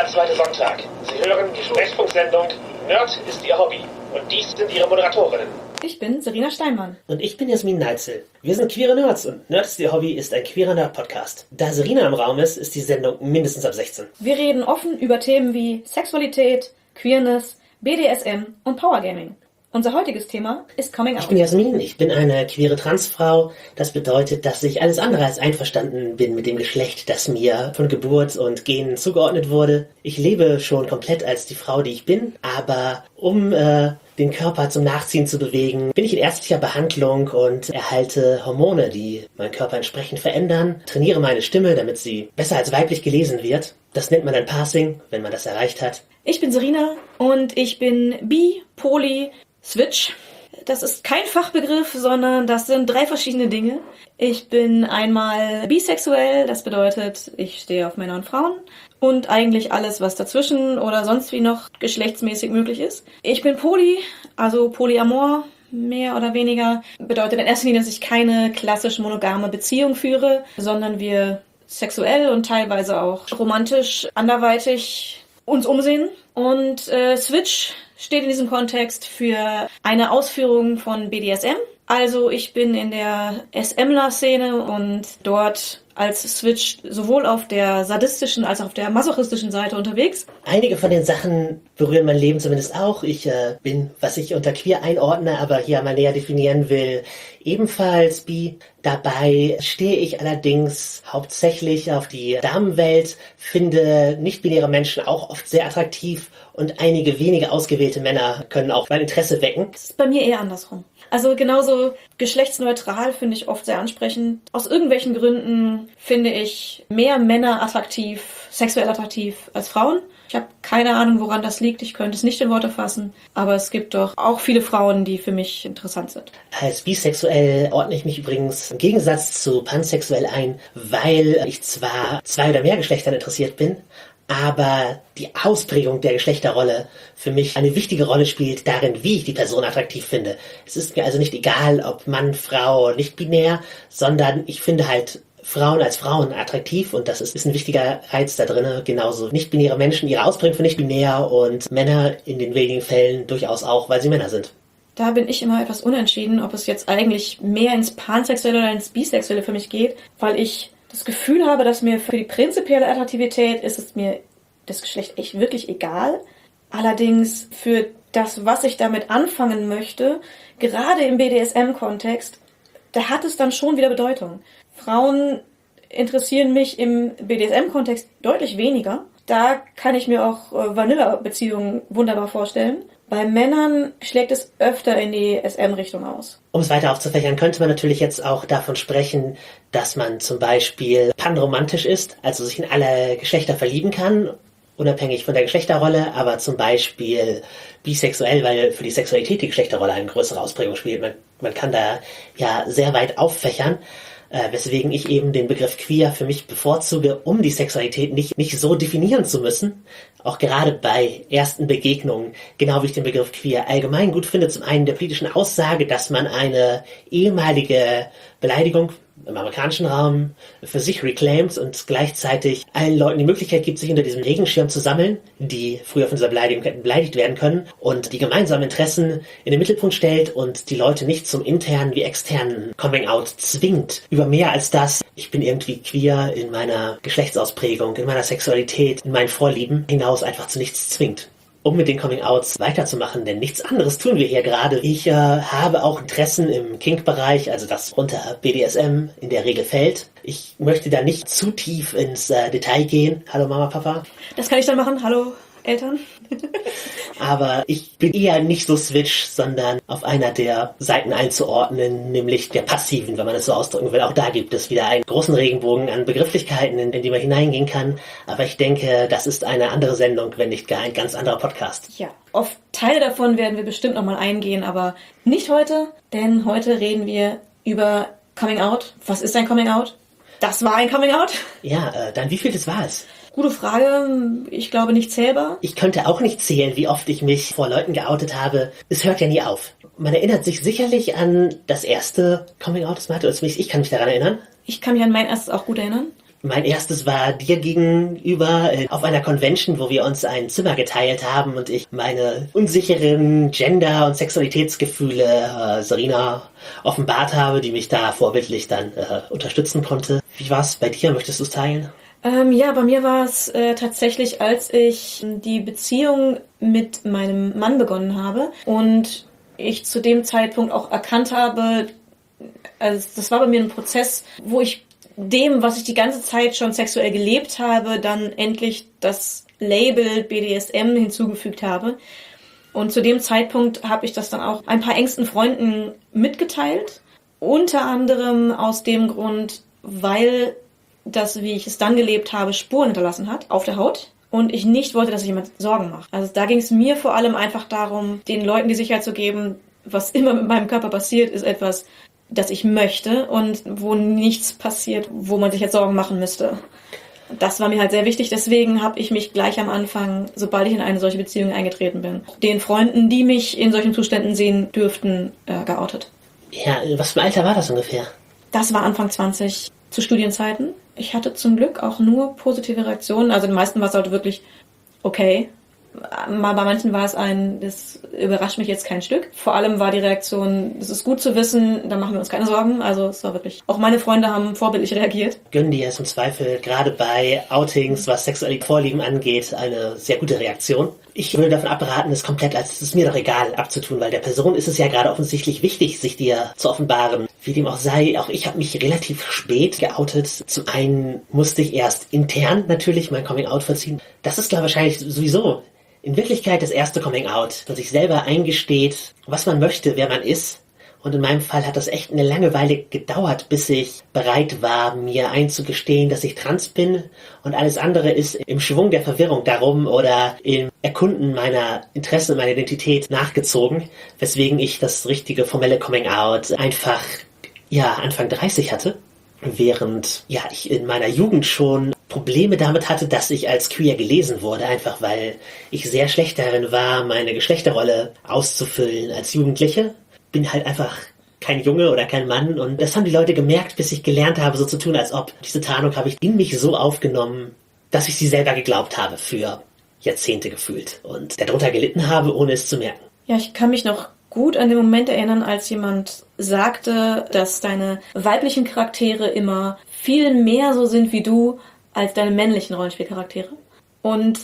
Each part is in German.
zweite Sonntag. Sie hören die Sprechfunksendung Nerd ist Ihr Hobby. Und dies sind Ihre Moderatorinnen. Ich bin Serena Steinmann. Und ich bin Jasmin Neitzel. Wir sind queere Nerds und Nerd ist Ihr Hobby ist ein queerer Nerd-Podcast. Da Serena im Raum ist die Sendung mindestens ab 16. Wir reden offen über Themen wie Sexualität, Queerness, BDSM und Powergaming. Unser heutiges Thema ist Coming Out. Ich bin Jasmin, ich bin eine queere Transfrau. Das bedeutet, dass ich alles andere als einverstanden bin mit dem Geschlecht, das mir von Geburt und Genen zugeordnet wurde. Ich lebe schon komplett als die Frau, die ich bin, aber um den Körper zum Nachziehen zu bewegen, bin ich in ärztlicher Behandlung und erhalte Hormone, die meinen Körper entsprechend verändern, trainiere meine Stimme, damit sie besser als weiblich gelesen wird. Das nennt man dann Passing, wenn man das erreicht hat. Ich bin Serena und ich bin bi, poly, switch. Das ist kein Fachbegriff, sondern das sind 3 verschiedene Dinge. Ich bin einmal bisexuell, das bedeutet, ich stehe auf Männer und Frauen und eigentlich alles, was dazwischen oder sonst wie noch geschlechtsmäßig möglich ist. Ich bin poly, also Polyamor, mehr oder weniger. Bedeutet in erster Linie, dass ich keine klassisch monogame Beziehung führe, sondern wir sexuell und teilweise auch romantisch anderweitig uns umsehen. Und Switch steht in diesem Kontext für eine Ausführung von BDSM. Also ich bin in der SMler-Szene und dort als Switch sowohl auf der sadistischen als auch auf der masochistischen Seite unterwegs. Einige von den Sachen berühren mein Leben zumindest auch. Ich bin, was ich unter queer einordne, aber hier mal näher definieren will, ebenfalls bi. Dabei stehe ich allerdings hauptsächlich auf die Damenwelt, finde nicht-binäre Menschen auch oft sehr attraktiv und einige wenige ausgewählte Männer können auch mein Interesse wecken. Das ist bei mir eher andersrum. Also genauso geschlechtsneutral finde ich oft sehr ansprechend. Aus irgendwelchen Gründen finde ich mehr Männer attraktiv, sexuell attraktiv als Frauen. Ich habe keine Ahnung, woran das liegt. Ich könnte es nicht in Worte fassen. Aber es gibt doch auch viele Frauen, die für mich interessant sind. Als bisexuell ordne ich mich übrigens im Gegensatz zu pansexuell ein, weil ich zwar 2 oder mehr Geschlechtern interessiert bin, aber die Ausprägung der Geschlechterrolle für mich eine wichtige Rolle spielt darin, wie ich die Person attraktiv finde. Es ist mir also nicht egal, ob Mann, Frau, nicht binär, sondern ich finde halt Frauen als Frauen attraktiv und das ist ein wichtiger Reiz da drin. Genauso nicht-binäre Menschen, ihre Ausprägung für nicht-binär und Männer in den wenigen Fällen durchaus auch, weil sie Männer sind. Da bin ich immer etwas unentschieden, ob es jetzt eigentlich mehr ins Pansexuelle oder ins Bisexuelle für mich geht, weil ich das Gefühl habe, dass mir für die prinzipielle Attraktivität ist es mir das Geschlecht echt wirklich egal. Allerdings für das, was ich damit anfangen möchte, gerade im BDSM-Kontext, da hat es dann schon wieder Bedeutung. Frauen interessieren mich im BDSM-Kontext deutlich weniger. Da kann ich mir auch Vanilla-Beziehungen wunderbar vorstellen. Bei Männern schlägt es öfter in die SM-Richtung aus. Um es weiter aufzufächern, könnte man natürlich jetzt auch davon sprechen, dass man zum Beispiel panromantisch ist, also sich in alle Geschlechter verlieben kann, unabhängig von der Geschlechterrolle, aber zum Beispiel bisexuell, weil für die Sexualität die Geschlechterrolle eine größere Ausprägung spielt. Man kann da ja sehr weit auffächern, weswegen ich eben den Begriff queer für mich bevorzuge, um die Sexualität nicht so definieren zu müssen. Auch gerade bei ersten Begegnungen, genau wie ich den Begriff queer allgemein gut finde, zum einen der politischen Aussage, dass man eine ehemalige Beleidigung im amerikanischen Raum für sich reclaimt und gleichzeitig allen Leuten die Möglichkeit gibt, sich unter diesem Regenschirm zu sammeln, die früher von dieser Beleidigung hätten beleidigt werden können und die gemeinsamen Interessen in den Mittelpunkt stellt und die Leute nicht zum internen wie externen Coming-out zwingt. Über mehr als das, ich bin irgendwie queer in meiner Geschlechtsausprägung, in meiner Sexualität, in meinen Vorlieben hinaus einfach zu nichts zwingt. Um mit den Coming-Outs weiterzumachen, denn nichts anderes tun wir hier gerade. Ich habe auch Interessen im Kink-Bereich, also das unter BDSM in der Regel fällt. Ich möchte da nicht zu tief ins Detail gehen. Hallo Mama, Papa. Das kann ich dann machen. Hallo Eltern. Aber ich bin eher nicht so Switch, sondern auf einer der Seiten einzuordnen, nämlich der passiven, wenn man es so ausdrücken will. Auch da gibt es wieder einen großen Regenbogen an Begrifflichkeiten, in die man hineingehen kann. Aber ich denke, das ist eine andere Sendung, wenn nicht gar ein ganz anderer Podcast. Ja, auf Teile davon werden wir bestimmt nochmal eingehen, aber nicht heute, denn heute reden wir über Coming Out. Was ist ein Coming Out? Das war ein Coming Out. Ja, dann wie vieles war es? Gute Frage. Ich glaube nicht zählbar. Ich könnte auch nicht zählen, wie oft ich mich vor Leuten geoutet habe. Es hört ja nie auf. Man erinnert sich sicherlich an das erste Coming-out, das man hatte. Ich kann mich daran erinnern. Ich kann mich an mein erstes auch gut erinnern. Mein erstes war dir gegenüber auf einer Convention, wo wir uns ein Zimmer geteilt haben und ich meine unsicheren Gender- und Sexualitätsgefühle Serena offenbart habe, die mich da vorbildlich dann unterstützen konnte. Wie war es bei dir? Möchtest du es teilen? Ja, bei mir war es tatsächlich, als ich die Beziehung mit meinem Mann begonnen habe und ich zu dem Zeitpunkt auch erkannt habe, also das war bei mir ein Prozess, wo ich dem, was ich die ganze Zeit schon sexuell gelebt habe, dann endlich das Label BDSM hinzugefügt habe. Und zu dem Zeitpunkt habe ich das dann auch ein paar engsten Freunden mitgeteilt. Unter anderem aus dem Grund, weil das, wie ich es dann gelebt habe, Spuren hinterlassen hat auf der Haut. Und ich nicht wollte, dass sich jemand Sorgen macht. Also da ging es mir vor allem einfach darum, den Leuten die Sicherheit zu geben, was immer mit meinem Körper passiert, ist etwas, das ich möchte und wo nichts passiert, wo man sich jetzt Sorgen machen müsste. Das war mir halt sehr wichtig, deswegen habe ich mich gleich am Anfang, sobald ich in eine solche Beziehung eingetreten bin, den Freunden, die mich in solchen Zuständen sehen dürften, geoutet. Ja, was für ein Alter war das ungefähr? Das war Anfang 20 zu Studienzeiten. Ich hatte zum Glück auch nur positive Reaktionen, also den meisten war es halt wirklich okay. Bei manchen war es das überrascht mich jetzt kein Stück. Vor allem war die Reaktion, es ist gut zu wissen, da machen wir uns keine Sorgen. Also es war wirklich, auch meine Freunde haben vorbildlich reagiert. Gönnen dir es im Zweifel, gerade bei Outings, was sexuelle Vorlieben angeht, eine sehr gute Reaktion. Ich würde davon abraten, es komplett als, es ist mir doch egal, abzutun, weil der Person ist es ja gerade offensichtlich wichtig, sich dir zu offenbaren. Wie dem auch sei, auch ich habe mich relativ spät geoutet. Zum einen musste ich erst intern natürlich mein Coming-out vollziehen. Das ist, glaube ich, wahrscheinlich sowieso in Wirklichkeit das erste Coming-out, dass sich selber eingesteht, was man möchte, wer man ist. Und in meinem Fall hat das echt eine lange Weile gedauert, bis ich bereit war, mir einzugestehen, dass ich trans bin. Und alles andere ist im Schwung der Verwirrung darum oder im Erkunden meiner Interessen und meiner Identität nachgezogen, weswegen ich das richtige formelle Coming-out einfach, Anfang 30 hatte. Während, ich in meiner Jugend schon Probleme damit hatte, dass ich als queer gelesen wurde, einfach weil ich sehr schlecht darin war, meine Geschlechterrolle auszufüllen als Jugendliche. Bin halt einfach kein Junge oder kein Mann und das haben die Leute gemerkt, bis ich gelernt habe, so zu tun, als ob. Diese Tarnung habe ich in mich so aufgenommen, dass ich sie selber geglaubt habe, für Jahrzehnte gefühlt und darunter gelitten habe, ohne es zu merken. Ja, ich kann mich noch gut an den Moment erinnern, als jemand sagte, dass deine weiblichen Charaktere immer viel mehr so sind wie du als deine männlichen Rollenspielcharaktere. Und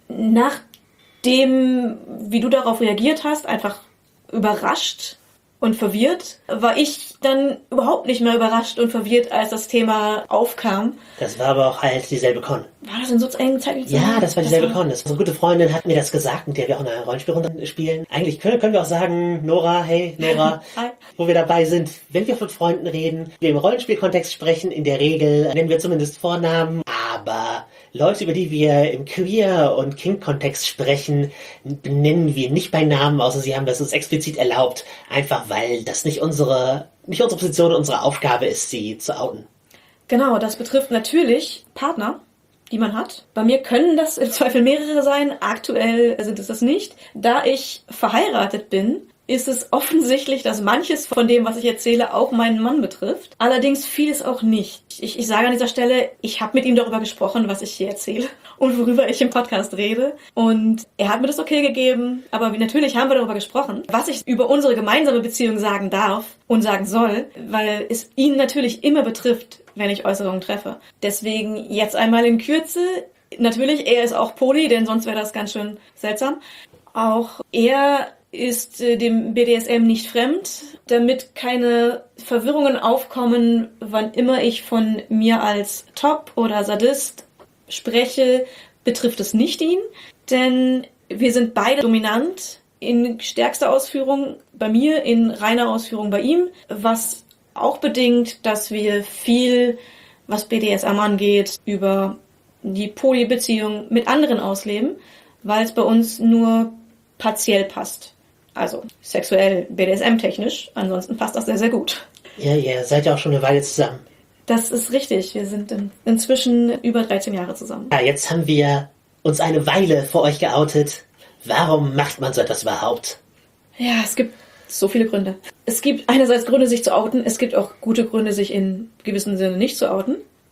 nachdem, wie du darauf reagiert hast, einfach überrascht und verwirrt, war ich dann überhaupt nicht mehr überrascht und verwirrt, als das Thema aufkam. Das war aber auch halt dieselbe Con. War das in so engen zeitlichen Ja, das war dieselbe Con. Unsere gute Freundin hat mir das gesagt, mit der wir auch eine Rollenspielrunde spielen. Eigentlich können wir auch sagen, Nora, hey, Nora, Hi. Wo wir dabei sind, wenn wir von Freunden reden, wir im Rollenspielkontext sprechen, in der Regel nennen wir zumindest Vornamen, aber Leute, über die wir im Queer- und Kink-Kontext sprechen, benennen wir nicht bei Namen, außer sie haben das uns explizit erlaubt, einfach weil das nicht unsere Position, unsere Aufgabe ist, sie zu outen. Genau, das betrifft natürlich Partner, die man hat. Bei mir können das im Zweifel mehrere sein, aktuell sind es das nicht. Da ich verheiratet bin, ist es offensichtlich, dass manches von dem, was ich erzähle, auch meinen Mann betrifft. Allerdings vieles auch nicht. Ich sage an dieser Stelle, ich habe mit ihm darüber gesprochen, was ich hier erzähle und worüber ich im Podcast rede. Und er hat mir das okay gegeben, aber natürlich haben wir darüber gesprochen, was ich über unsere gemeinsame Beziehung sagen darf und sagen soll, weil es ihn natürlich immer betrifft, wenn ich Äußerungen treffe. Deswegen jetzt einmal in Kürze. Natürlich, er ist auch poly, denn sonst wäre das ganz schön seltsam. Auch er ist dem BDSM nicht fremd, damit keine Verwirrungen aufkommen, wann immer ich von mir als Top oder Sadist spreche, betrifft es nicht ihn, denn wir sind beide dominant in stärkster Ausführung bei mir, in reiner Ausführung bei ihm, was auch bedingt, dass wir viel, was BDSM angeht, über die Polybeziehung mit anderen ausleben, weil es bei uns nur partiell passt. Also sexuell, BDSM-technisch, ansonsten passt das sehr, sehr gut. Ja, ihr seid ja auch schon eine Weile zusammen. Das ist richtig, wir sind inzwischen über 13 Jahre zusammen. Ja, jetzt haben wir uns eine Weile vor euch geoutet. Warum macht man so etwas überhaupt? Ja, es gibt so viele Gründe. Es gibt einerseits Gründe, sich zu outen, es gibt auch gute Gründe, sich in gewissem Sinne nicht zu outen. Es ist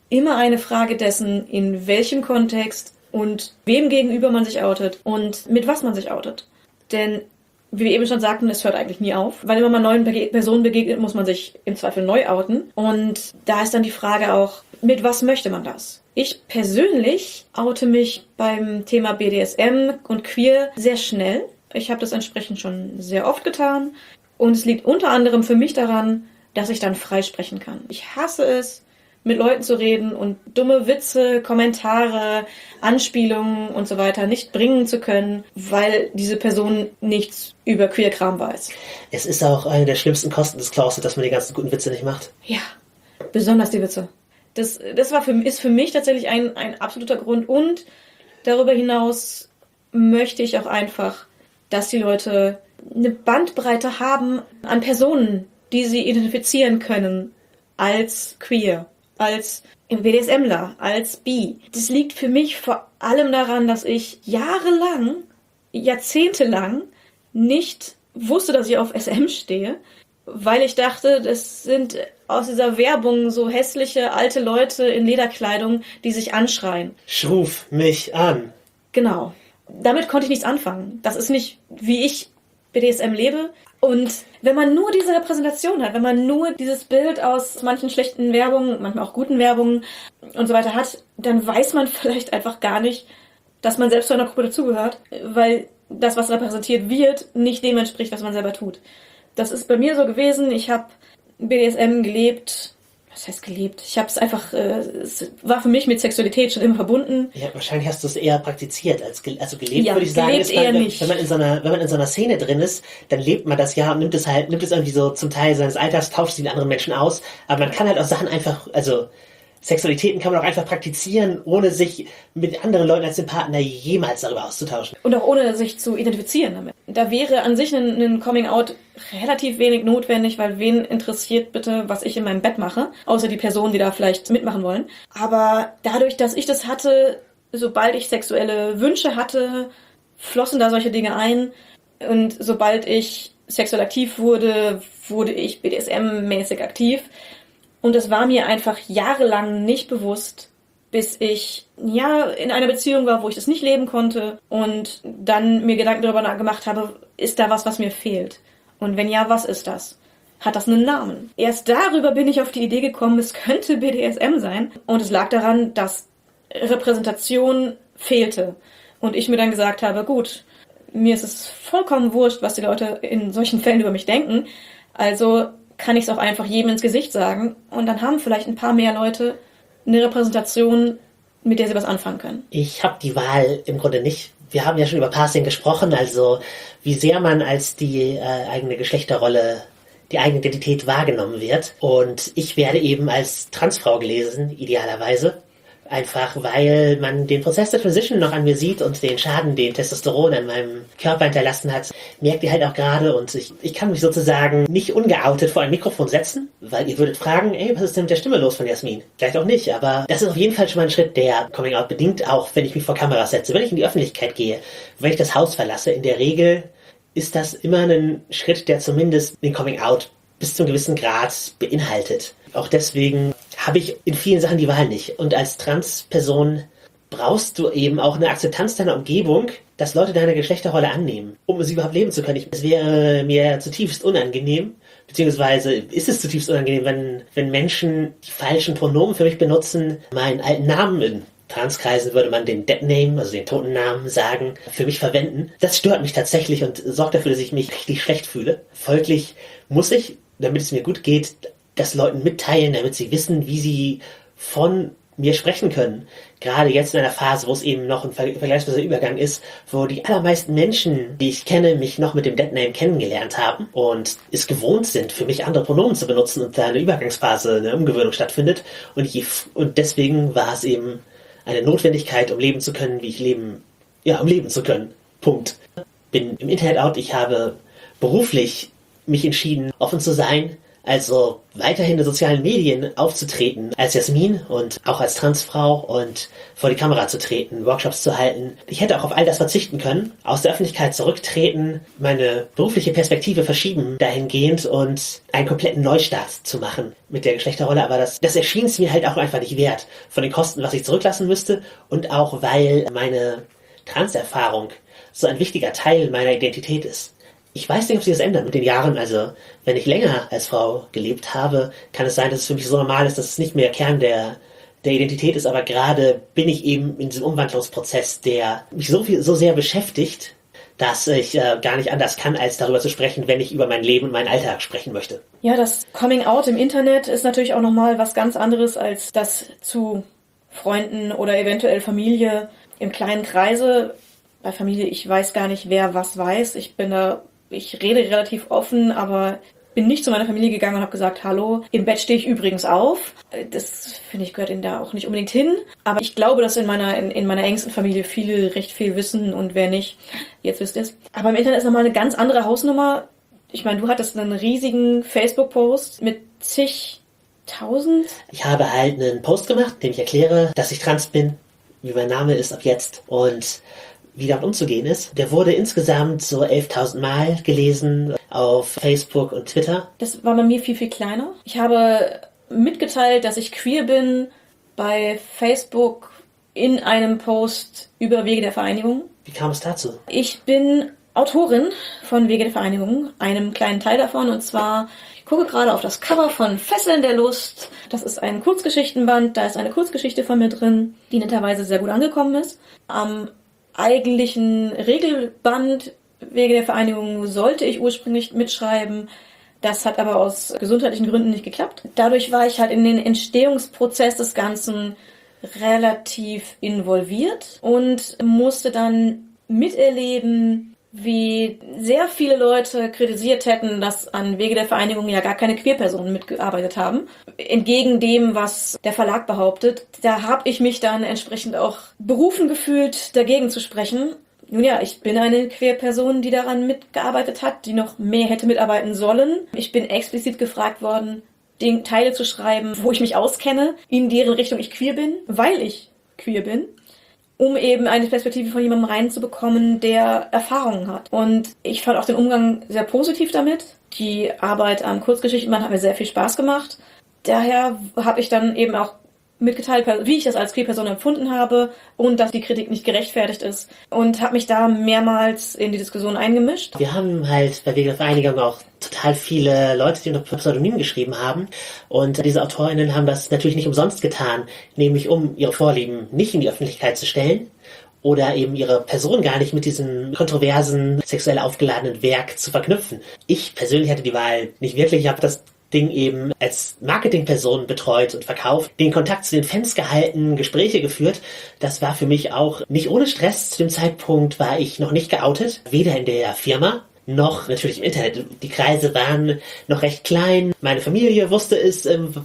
immer eine Frage dessen, in welchem Kontext und wem gegenüber man sich outet und mit was man sich outet. Denn, wie wir eben schon sagten, es hört eigentlich nie auf. Weil immer man neuen Personen begegnet, muss man sich im Zweifel neu outen. Und da ist dann die Frage auch, mit was möchte man das? Ich persönlich oute mich beim Thema BDSM und Queer sehr schnell. Ich habe das entsprechend schon sehr oft getan. Und es liegt unter anderem für mich daran, dass ich dann frei sprechen kann. Ich hasse es, mit Leuten zu reden und dumme Witze, Kommentare, Anspielungen und so weiter nicht bringen zu können, weil diese Person nichts über Queer-Kram weiß. Es ist auch eine der schlimmsten Kosten des Klauses, dass man die ganzen guten Witze nicht macht. Ja, besonders die Witze. Das ist für mich tatsächlich ein absoluter Grund. Und darüber hinaus möchte ich auch einfach, dass die Leute eine Bandbreite haben an Personen, die sie identifizieren können als queer, als BDSMler, als bi. Das liegt für mich vor allem daran, dass ich jahrelang, jahrzehntelang nicht wusste, dass ich auf SM stehe, weil ich dachte, das sind aus dieser Werbung so hässliche alte Leute in Lederkleidung, die sich anschreien. Schruf mich an. Genau. Damit konnte ich nichts anfangen. Das ist nicht, wie ich BDSM lebe. Und wenn man nur diese Repräsentation hat, wenn man nur dieses Bild aus manchen schlechten Werbungen, manchmal auch guten Werbungen und so weiter hat, dann weiß man vielleicht einfach gar nicht, dass man selbst zu einer Gruppe dazugehört, weil das, was repräsentiert wird, nicht dem entspricht, was man selber tut. Das ist bei mir so gewesen. Ich habe BDSM gelebt. Was heißt gelebt? Ich habe es einfach, es war für mich mit Sexualität schon immer verbunden. Ja, wahrscheinlich hast du es eher praktiziert als also gelebt, ja, würde ich sagen. Gelebt eher nicht. Wenn man in so einer Szene drin ist, dann lebt man das ja und nimmt es irgendwie so zum Teil seines Alltags, tauscht sie mit anderen Menschen aus. Aber man kann halt auch Sachen einfach, also Sexualitäten kann man auch einfach praktizieren, ohne sich mit anderen Leuten als dem Partner jemals darüber auszutauschen. Und auch ohne sich zu identifizieren damit. Da wäre an sich ein Coming-out relativ wenig notwendig, weil wen interessiert bitte, was ich in meinem Bett mache, außer die Personen, die da vielleicht mitmachen wollen. Aber dadurch, dass ich das hatte, sobald ich sexuelle Wünsche hatte, flossen da solche Dinge ein. Und sobald ich sexuell aktiv wurde, wurde ich BDSM-mäßig aktiv. Und es war mir einfach jahrelang nicht bewusst, bis ich in einer Beziehung war, wo ich das nicht leben konnte und dann mir Gedanken darüber gemacht habe, ist da was mir fehlt? Und wenn ja, was ist das? Hat das einen Namen? Erst darüber bin ich auf die Idee gekommen, es könnte BDSM sein. Und es lag daran, dass Repräsentation fehlte. Und ich mir dann gesagt habe, gut, mir ist es vollkommen wurscht, was die Leute in solchen Fällen über mich denken. Also kann ich es auch einfach jedem ins Gesicht sagen. Und dann haben vielleicht ein paar mehr Leute eine Repräsentation, mit der sie was anfangen können. Ich habe die Wahl im Grunde nicht. Wir haben ja schon über Passing gesprochen, also wie sehr man als die eigene Geschlechterrolle, die eigene Identität wahrgenommen wird. Und ich werde eben als Transfrau gelesen, idealerweise. Einfach weil man den Prozess der Transition noch an mir sieht und den Schaden, den Testosteron an meinem Körper hinterlassen hat, merkt ihr halt auch gerade. Und ich kann mich sozusagen nicht ungeoutet vor ein Mikrofon setzen, weil ihr würdet fragen, ey, was ist denn mit der Stimme los von Jasmin? Vielleicht auch nicht, aber das ist auf jeden Fall schon mal ein Schritt, der Coming Out bedingt, auch wenn ich mich vor Kameras setze, wenn ich in die Öffentlichkeit gehe, wenn ich das Haus verlasse. In der Regel ist das immer ein Schritt, der zumindest den Coming Out bis zu einem gewissen Grad beinhaltet. Auch deswegen habe ich in vielen Sachen die Wahl nicht. Und als Transperson brauchst du eben auch eine Akzeptanz deiner Umgebung, dass Leute deine Geschlechterrolle annehmen, um sie überhaupt leben zu können. Es wäre mir zutiefst unangenehm, beziehungsweise ist es zutiefst unangenehm, wenn Menschen die falschen Pronomen für mich benutzen, meinen alten Namen in Transkreisen würde man den Dead Name, also den toten Namen sagen, für mich verwenden. Das stört mich tatsächlich und sorgt dafür, dass ich mich richtig schlecht fühle. Folglich muss ich, damit es mir gut geht, das Leuten mitteilen, damit sie wissen, wie sie von mir sprechen können. Gerade jetzt in einer Phase, wo es eben noch ein vergleichsweise Übergang ist, wo die allermeisten Menschen, die ich kenne, mich noch mit dem Deadname kennengelernt haben und es gewohnt sind, für mich andere Pronomen zu benutzen und da eine Übergangsphase, eine Umgewöhnung stattfindet. Und deswegen war es eben eine Notwendigkeit, um leben zu können, um leben zu können. Punkt. Bin im Internet out, ich habe beruflich mich entschieden, offen zu sein, Also weiterhin in sozialen Medien aufzutreten als Jasmin und auch als Transfrau und vor die Kamera zu treten, Workshops zu halten. Ich hätte auch auf all das verzichten können, aus der Öffentlichkeit zurücktreten, meine berufliche Perspektive verschieben dahingehend und einen kompletten Neustart zu machen mit der Geschlechterrolle. Aber das erschien es mir halt auch einfach nicht wert von den Kosten, was ich zurücklassen müsste und auch weil meine Transerfahrung so ein wichtiger Teil meiner Identität ist. Ich weiß nicht, ob sich das ändert mit den Jahren. Also, wenn ich länger als Frau gelebt habe, kann es sein, dass es für mich so normal ist, dass es nicht mehr Kern der Identität ist. Aber gerade bin ich eben in diesem Umwandlungsprozess, der mich so sehr beschäftigt, dass ich gar nicht anders kann, als darüber zu sprechen, wenn ich über mein Leben und meinen Alltag sprechen möchte. Ja, das Coming Out im Internet ist natürlich auch nochmal was ganz anderes als das zu Freunden oder eventuell Familie im kleinen Kreise. Bei Familie, ich weiß gar nicht, wer was weiß. Ich rede relativ offen, aber bin nicht zu meiner Familie gegangen und habe gesagt, hallo, im Bett stehe ich übrigens auf. Das, finde ich, gehört ihnen da auch nicht unbedingt hin. Aber ich glaube, dass in meiner engsten Familie viele recht viel wissen und wer nicht, jetzt wisst ihr es. Aber im Internet ist nochmal eine ganz andere Hausnummer. Ich meine, du hattest einen riesigen Facebook-Post mit zigtausend. Ich habe halt einen Post gemacht, in dem ich erkläre, dass ich trans bin, wie mein Name ist ab jetzt und wie damit umzugehen ist. Der wurde insgesamt so 11.000 Mal gelesen auf Facebook und Twitter. Das war bei mir viel, viel kleiner. Ich habe mitgeteilt, dass ich queer bin bei Facebook in einem Post über Wege der Vereinigung. Wie kam es dazu? Ich bin Autorin von Wege der Vereinigung, einem kleinen Teil davon. Und zwar, ich gucke gerade auf das Cover von Fesseln der Lust. Das ist ein Kurzgeschichtenband. Da ist eine Kurzgeschichte von mir drin, die netterweise sehr gut angekommen ist. Am eigentlichen Regelband Wege der Vereinigung sollte ich ursprünglich mitschreiben. Das hat aber aus gesundheitlichen Gründen nicht geklappt. Dadurch war ich halt in den Entstehungsprozess des Ganzen relativ involviert und musste dann miterleben, wie sehr viele Leute kritisiert hätten, dass an Wege der Vereinigung ja gar keine Queerpersonen mitgearbeitet haben. Entgegen dem, was der Verlag behauptet. Da habe ich mich dann entsprechend auch berufen gefühlt, dagegen zu sprechen. Nun ja, ich bin eine Queerperson, die daran mitgearbeitet hat, die noch mehr hätte mitarbeiten sollen. Ich bin explizit gefragt worden, Teile zu schreiben, wo ich mich auskenne, in deren Richtung ich queer bin, weil ich queer bin, um eben eine Perspektive von jemandem reinzubekommen, der Erfahrungen hat. Und ich fand auch den Umgang sehr positiv damit. Die Arbeit am Kurzgeschichtenband hat mir sehr viel Spaß gemacht. Daher habe ich dann eben auch mitgeteilt, wie ich das als Queer-Person empfunden habe und dass die Kritik nicht gerechtfertigt ist und habe mich da mehrmals in die Diskussion eingemischt. Wir haben halt bei Wege der Vereinigung auch total viele Leute, die unter Pseudonym geschrieben haben und diese AutorInnen haben das natürlich nicht umsonst getan, nämlich um ihre Vorlieben nicht in die Öffentlichkeit zu stellen oder eben ihre Person gar nicht mit diesem kontroversen, sexuell aufgeladenen Werk zu verknüpfen. Ich persönlich hatte die Wahl nicht wirklich, ich habe das Ding eben als Marketingperson betreut und verkauft, den Kontakt zu den Fans gehalten, Gespräche geführt. Das war für mich auch nicht ohne Stress. Zu dem Zeitpunkt war ich noch nicht geoutet, weder in der Firma noch natürlich im Internet. Die Kreise waren noch recht klein. Meine Familie wusste es,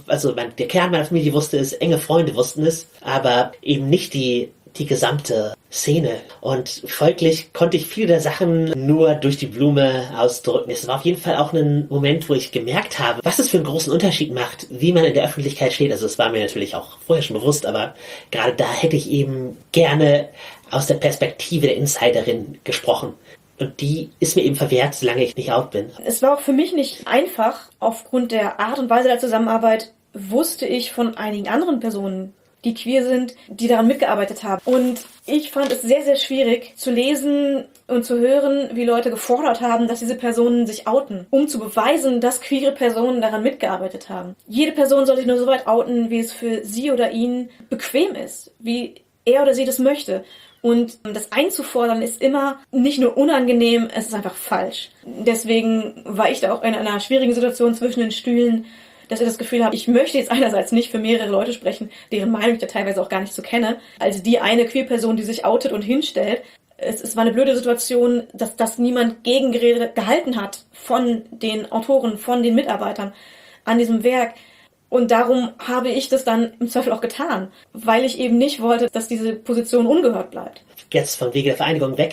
der Kern meiner Familie wusste es, enge Freunde wussten es, aber eben nicht die gesamte Szene. Und folglich konnte ich viele der Sachen nur durch die Blume ausdrücken. Es war auf jeden Fall auch ein Moment, wo ich gemerkt habe, was es für einen großen Unterschied macht, wie man in der Öffentlichkeit steht. Also es war mir natürlich auch vorher schon bewusst, aber gerade da hätte ich eben gerne aus der Perspektive der Insiderin gesprochen. Und die ist mir eben verwehrt, solange ich nicht out bin. Es war auch für mich nicht einfach. Aufgrund der Art und Weise der Zusammenarbeit wusste ich von einigen anderen Personen, die queer sind, die daran mitgearbeitet haben. Und ich fand es sehr, sehr schwierig zu lesen und zu hören, wie Leute gefordert haben, dass diese Personen sich outen, um zu beweisen, dass queere Personen daran mitgearbeitet haben. Jede Person soll sich nur so weit outen, wie es für sie oder ihn bequem ist, wie er oder sie das möchte. Und das einzufordern ist immer nicht nur unangenehm, es ist einfach falsch. Deswegen war ich da auch in einer schwierigen Situation zwischen den Stühlen, dass ich das Gefühl habe, ich möchte jetzt einerseits nicht für mehrere Leute sprechen, deren Meinung ich ja teilweise auch gar nicht so kenne, als die eine Queer-Person, die sich outet und hinstellt. Es war eine blöde Situation, dass niemand Gegengerede gehalten hat von den Autoren, von den Mitarbeitern an diesem Werk. Und darum habe ich das dann im Zweifel auch getan, weil ich eben nicht wollte, dass diese Position ungehört bleibt. Jetzt von Wege der Vereinigung weg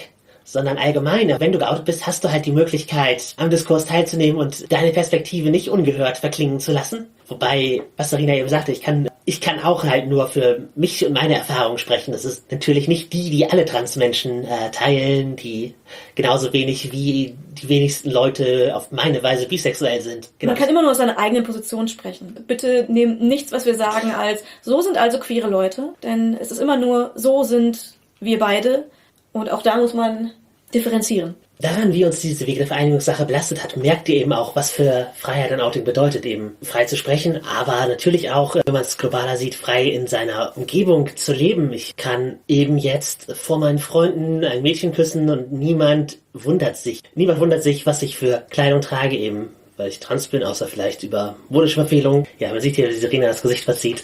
sondern allgemein. Wenn du geoutet bist, hast du halt die Möglichkeit, am Diskurs teilzunehmen und deine Perspektive nicht ungehört verklingen zu lassen. Wobei, was Sarina eben sagte, ich kann auch halt nur für mich und meine Erfahrungen sprechen. Das ist natürlich nicht die alle Transmenschen teilen, die genauso wenig wie die wenigsten Leute auf meine Weise bisexuell sind. Genau. Man kann immer nur aus seiner eigenen Position sprechen. Bitte nehmt nichts, was wir sagen, als so sind also queere Leute, denn es ist immer nur so sind wir beide und auch da muss man differenzieren. Daran, wie uns diese Wiedervereinigungssache belastet hat, merkt ihr eben auch, was für Freiheit ein Outing bedeutet, eben frei zu sprechen, aber natürlich auch, wenn man es globaler sieht, frei in seiner Umgebung zu leben. Ich kann eben jetzt vor meinen Freunden ein Mädchen küssen und niemand wundert sich. Niemand wundert sich, was ich für Kleidung trage, eben weil ich trans bin, außer vielleicht über modische Verfehlungen. Ja, man sieht hier, wie Serena das Gesicht verzieht.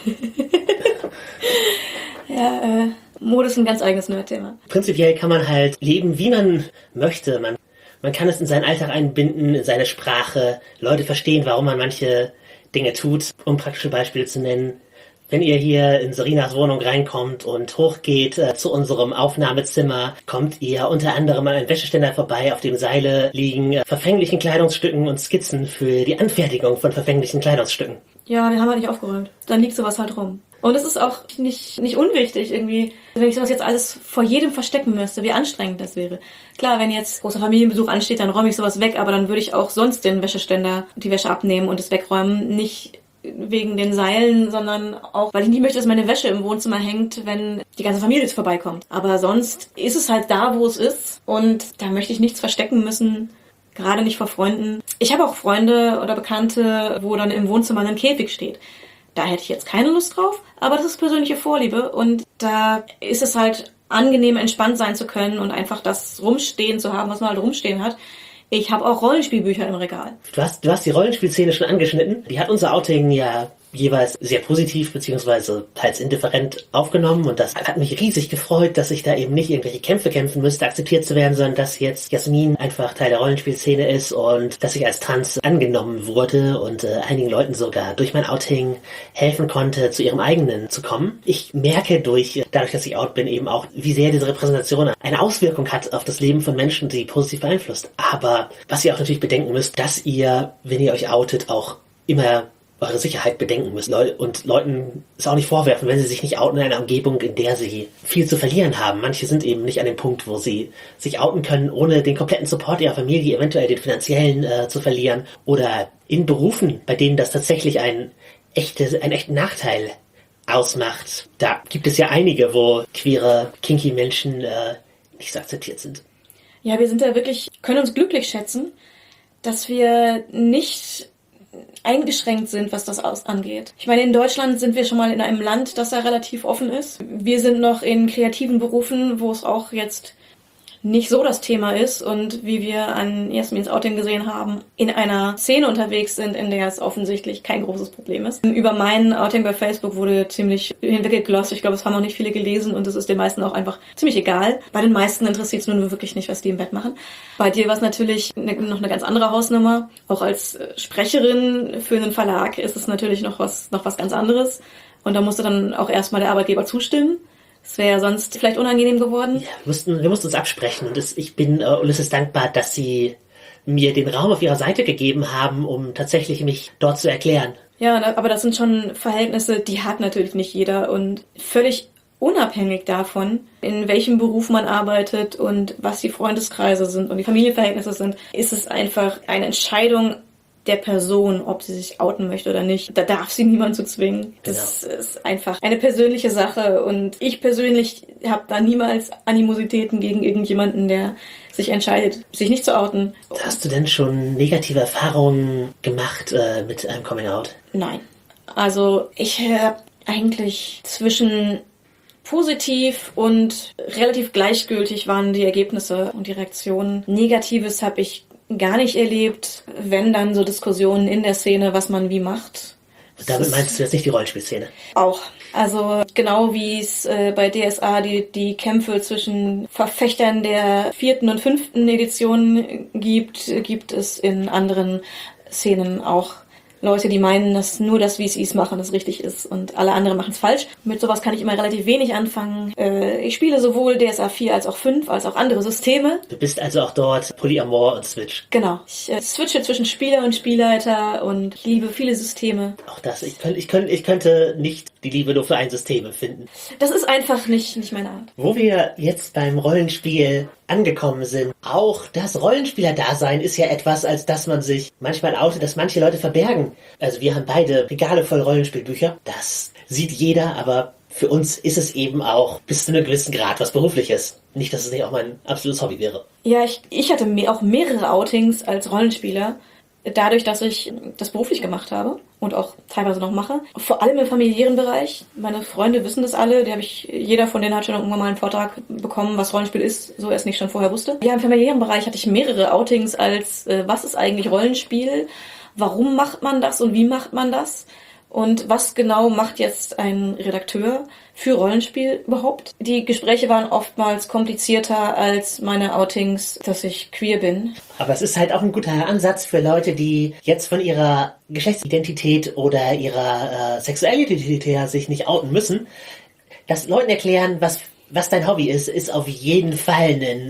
Ja, Mode ist ein ganz eigenes Nerd-Thema. Prinzipiell kann man halt leben, wie man möchte. Man kann es in seinen Alltag einbinden, in seine Sprache. Leute verstehen, warum man manche Dinge tut. Um praktische Beispiele zu nennen. Wenn ihr hier in Serinas Wohnung reinkommt und hochgeht zu unserem Aufnahmezimmer, kommt ihr unter anderem an einem Wäscheständer vorbei, auf dem Seile liegen verfänglichen Kleidungsstücken und Skizzen für die Anfertigung von verfänglichen Kleidungsstücken. Ja, den haben wir nicht aufgeräumt. Dann liegt sowas halt rum. Und es ist auch nicht unwichtig irgendwie, wenn ich sowas jetzt alles vor jedem verstecken müsste, wie anstrengend das wäre. Klar, wenn jetzt großer Familienbesuch ansteht, dann räume ich sowas weg, aber dann würde ich auch sonst den Wäscheständer, die Wäsche abnehmen und es wegräumen. Nicht wegen den Seilen, sondern auch, weil ich nicht möchte, dass meine Wäsche im Wohnzimmer hängt, wenn die ganze Familie jetzt vorbeikommt. Aber sonst ist es halt da, wo es ist und da möchte ich nichts verstecken müssen. Gerade nicht vor Freunden. Ich habe auch Freunde oder Bekannte, wo dann im Wohnzimmer ein Käfig steht. Da hätte ich jetzt keine Lust drauf, aber das ist persönliche Vorliebe und da ist es halt angenehm, entspannt sein zu können und einfach das rumstehen zu haben, was man halt rumstehen hat. Ich habe auch Rollenspielbücher im Regal. Du hast die Rollenspielszene schon angeschnitten. Die hat unser Outing ja jeweils sehr positiv beziehungsweise teils indifferent aufgenommen und das hat mich riesig gefreut, dass ich da eben nicht irgendwelche Kämpfe kämpfen müsste, akzeptiert zu werden, sondern dass jetzt Jasmin einfach Teil der Rollenspielszene ist und dass ich als Trans angenommen wurde und einigen Leuten sogar durch mein Outing helfen konnte, zu ihrem eigenen zu kommen. Ich merke dadurch, dass ich out bin, eben auch, wie sehr diese Repräsentation eine Auswirkung hat auf das Leben von Menschen, die positiv beeinflusst. Aber was ihr auch natürlich bedenken müsst, dass ihr, wenn ihr euch outet, auch immer eure Sicherheit bedenken müsst und Leuten es auch nicht vorwerfen, wenn sie sich nicht outen in einer Umgebung, in der sie viel zu verlieren haben. Manche sind eben nicht an dem Punkt, wo sie sich outen können, ohne den kompletten Support ihrer Familie, eventuell den finanziellen zu verlieren oder in Berufen, bei denen das tatsächlich einen echten Nachteil ausmacht. Da gibt es ja einige, wo queere, kinky Menschen nicht so akzeptiert sind. Ja, wir sind da wirklich, können uns glücklich schätzen, dass wir nicht eingeschränkt sind, was das angeht. Ich meine, in Deutschland sind wir schon mal in einem Land, das ja relativ offen ist. Wir sind noch in kreativen Berufen, wo es auch jetzt nicht so das Thema ist und wie wir an Jasmins Outing gesehen haben, in einer Szene unterwegs sind, in der es offensichtlich kein großes Problem ist. Über mein Outing bei Facebook wurde ziemlich hinweggeglost. Ich glaube, es haben auch nicht viele gelesen und es ist den meisten auch einfach ziemlich egal. Bei den meisten interessiert es nur wirklich nicht, was die im Bett machen. Bei dir war es natürlich noch eine ganz andere Hausnummer. Auch als Sprecherin für einen Verlag ist es natürlich noch was ganz anderes. Und da musste dann auch erstmal der Arbeitgeber zustimmen. Es wäre ja sonst vielleicht unangenehm geworden. Ja, wir mussten uns absprechen und ich bin Ulysses dankbar, dass sie mir den Raum auf ihrer Seite gegeben haben, um tatsächlich mich dort zu erklären. Ja, aber das sind schon Verhältnisse, die hat natürlich nicht jeder und völlig unabhängig davon, in welchem Beruf man arbeitet und was die Freundeskreise sind und die Familienverhältnisse sind, ist es einfach eine Entscheidung der Person, ob sie sich outen möchte oder nicht. Da darf sie niemand zu zwingen. Das ist einfach eine persönliche Sache und ich persönlich habe da niemals Animositäten gegen irgendjemanden, der sich entscheidet, sich nicht zu outen. Hast du denn schon negative Erfahrungen gemacht mit einem Coming-out? Nein. Also ich habe eigentlich zwischen positiv und relativ gleichgültig waren die Ergebnisse und die Reaktionen. Negatives habe ich gar nicht erlebt, wenn dann so Diskussionen in der Szene, was man wie macht. Damit meinst du jetzt nicht die Rollenspielszene? Auch. Also genau wie es bei DSA die Kämpfe zwischen Verfechtern der 4. und 5. Edition gibt es in anderen Szenen auch Leute, die meinen, dass nur das, wie sie es machen, das richtig ist und alle anderen machen es falsch. Mit sowas kann ich immer relativ wenig anfangen. Ich spiele sowohl DSA 4 als auch 5, als auch andere Systeme. Du bist also auch dort Polyamor und Switch. Genau. Ich switche zwischen Spieler und Spielleiter und ich liebe viele Systeme. Auch das. Ich könnte nicht die Liebe nur für ein System empfinden. Das ist einfach nicht meine Art. Wo wir jetzt beim Rollenspiel angekommen sind, auch das Rollenspieler-Dasein ist ja etwas, als dass man sich manchmal outet, dass manche Leute verbergen. Also wir haben beide Regale voll Rollenspielbücher. Das sieht jeder, aber für uns ist es eben auch bis zu einem gewissen Grad was Berufliches. Nicht, dass es nicht auch mein absolutes Hobby wäre. Ja, ich hatte auch mehrere Outings als Rollenspieler, dadurch, dass ich das beruflich gemacht habe und auch teilweise noch mache. Vor allem im familiären Bereich. Meine Freunde wissen das alle. Jeder von denen hat schon irgendwann mal einen Vortrag bekommen, was Rollenspiel ist, so er es nicht schon vorher wusste. Ja, im familiären Bereich hatte ich mehrere Outings als, was ist eigentlich Rollenspiel? Warum macht man das und wie macht man das? Und was genau macht jetzt ein Redakteur für Rollenspiel überhaupt? Die Gespräche waren oftmals komplizierter als meine Outings, dass ich queer bin. Aber es ist halt auch ein guter Ansatz für Leute, die jetzt von ihrer Geschlechtsidentität oder ihrer Sexualität her sich nicht outen müssen. Das Leuten erklären, was dein Hobby ist auf jeden Fall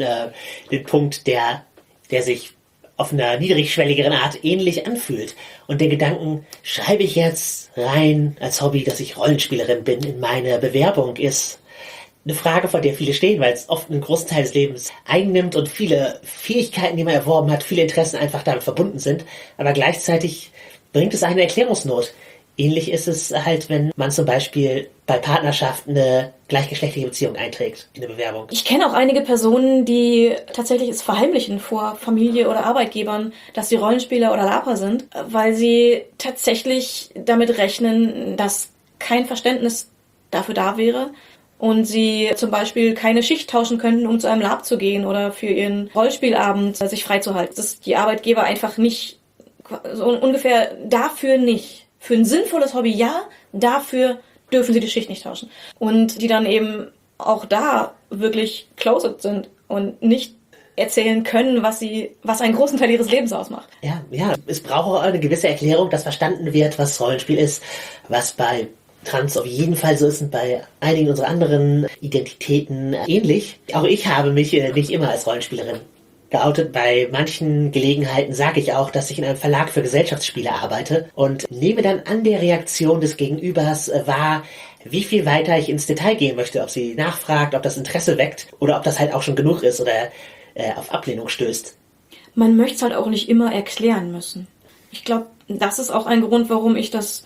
ein Punkt, der sich auf einer niedrigschwelligeren Art ähnlich anfühlt. Und den Gedanken, schreibe ich jetzt rein als Hobby, dass ich Rollenspielerin bin, in meine Bewerbung, ist eine Frage, vor der viele stehen, weil es oft einen großen Teil des Lebens einnimmt und viele Fähigkeiten, die man erworben hat, viele Interessen einfach damit verbunden sind. Aber gleichzeitig bringt es eine Erklärungsnot. Ähnlich ist es halt, wenn man zum Beispiel bei Partnerschaft eine gleichgeschlechtliche Beziehung einträgt in der Bewerbung. Ich kenne auch einige Personen, die tatsächlich es verheimlichen vor Familie oder Arbeitgebern, dass sie Rollenspieler oder LARPer sind, weil sie tatsächlich damit rechnen, dass kein Verständnis dafür da wäre und sie zum Beispiel keine Schicht tauschen könnten, um zu einem LARP zu gehen oder für ihren Rollspielabend sich freizuhalten. Dass die Arbeitgeber einfach nicht, so ungefähr dafür nicht. Für ein sinnvolles Hobby ja, dafür dürfen sie die Schicht nicht tauschen. Und die dann eben auch da wirklich closet sind und nicht erzählen können, was einen großen Teil ihres Lebens ausmacht. Ja, es braucht auch eine gewisse Erklärung, dass verstanden wird, was Rollenspiel ist, was bei Trans auf jeden Fall so ist und bei einigen unserer anderen Identitäten ähnlich. Auch ich habe mich nicht immer als Rollenspielerin geoutet. Bei manchen Gelegenheiten sage ich auch, dass ich in einem Verlag für Gesellschaftsspiele arbeite und nehme dann an der Reaktion des Gegenübers wahr, wie viel weiter ich ins Detail gehen möchte, ob sie nachfragt, ob das Interesse weckt oder ob das halt auch schon genug ist oder auf Ablehnung stößt. Man möchte es halt auch nicht immer erklären müssen. Ich glaube, das ist auch ein Grund, warum ich das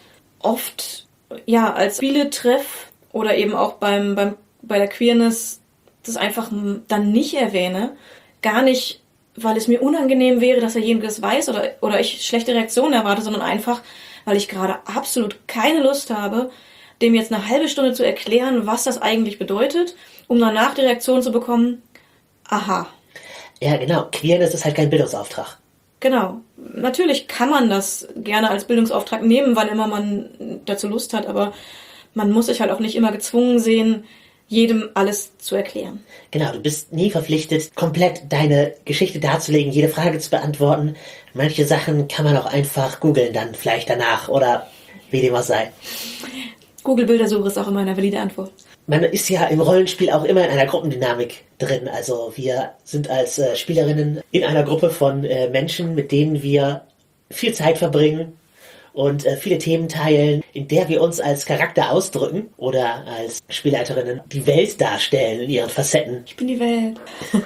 oft als Spieletreff oder eben auch bei der Queerness das einfach dann nicht erwähne. Gar nicht, weil es mir unangenehm wäre, dass derjenige es weiß oder ich schlechte Reaktionen erwarte, sondern einfach, weil ich gerade absolut keine Lust habe, dem jetzt eine halbe Stunde zu erklären, was das eigentlich bedeutet, um danach die Reaktion zu bekommen, aha. Ja, genau. Queerness ist halt kein Bildungsauftrag. Genau. Natürlich kann man das gerne als Bildungsauftrag nehmen, wann immer man dazu Lust hat, aber man muss sich halt auch nicht immer gezwungen sehen, jedem alles zu erklären. Genau, du bist nie verpflichtet, komplett deine Geschichte darzulegen, jede Frage zu beantworten. Manche Sachen kann man auch einfach googeln dann vielleicht danach oder wie dem auch sei. Google-Bildersuche ist auch immer eine valide Antwort. Man ist ja im Rollenspiel auch immer in einer Gruppendynamik drin. Also wir sind als Spielerinnen in einer Gruppe von Menschen, mit denen wir viel Zeit verbringen und viele Themen teilen, in der wir uns als Charakter ausdrücken oder als Spielleiterinnen die Welt darstellen in ihren Facetten. Ich bin die Welt.